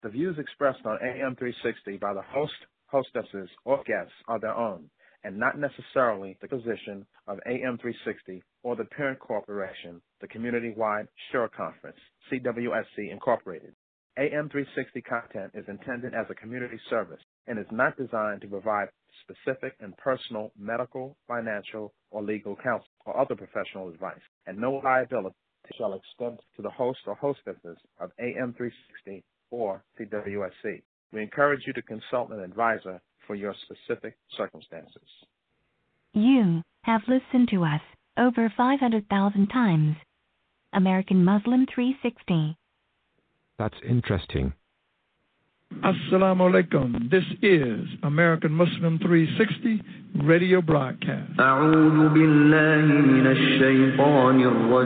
The views expressed on AM 360 by the host, hostesses, or guests are their own, and not necessarily the position of AM 360 or the parent corporation, the Community-Wide Shore Conference, CWSC Incorporated. AM 360 content is intended as a community service and is not designed to provide specific and personal medical, financial, or legal counsel or other professional advice, and no liability shall extend to the host or hostesses of AM 360 or CWSC. We encourage you to consult an advisor for your specific circumstances. You have listened to us over 500,000 times. American Muslim 360. That's interesting. Assalamu alaikum. This is American Muslim 360 radio broadcast. أعوذ بالله من الشيطان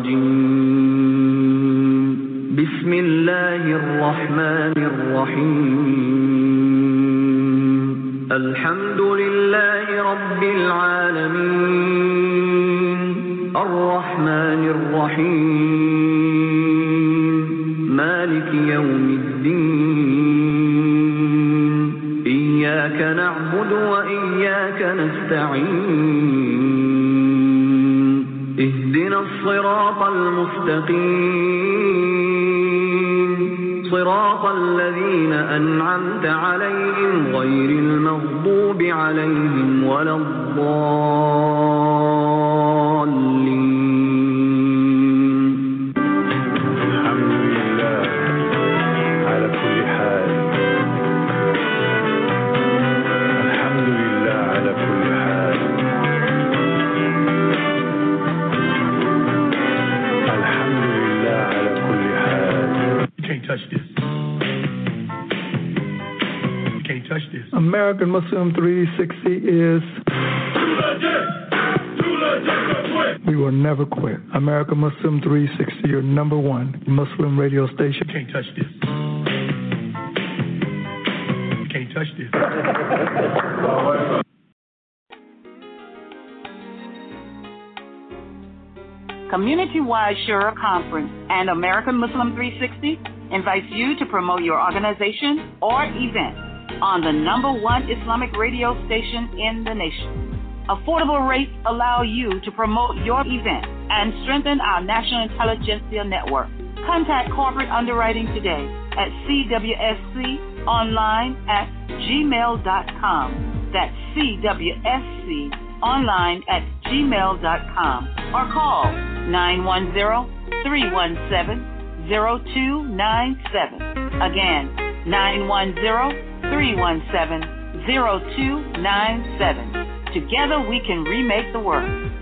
الرجيم. بسم الله الرحمن الرحيم. الحمد لله رب العالمين. الرحمن الرحيم. مالك يوم الدين. إياك نعبد وإياك نستعين. اهدنا الصراط المستقيم. صراط الذين أنعمت عليهم غير المغضوب عليهم ولا الضالين. American Muslim 360 is we will never quit. American Muslim 360, your number one Muslim radio station. You can't touch this. You can't touch this. Community-Wide Shura Conference and American Muslim 360 invites you to promote your organization or event on the number one Islamic radio station in the nation. Affordable rates allow you to promote your event and strengthen our national intelligentsia network. Contact corporate underwriting today at cwsconline@gmail.com. That's cwsconline@gmail.com or call 910-317-0297. Again, 910-317-0297. Together we can remake the world.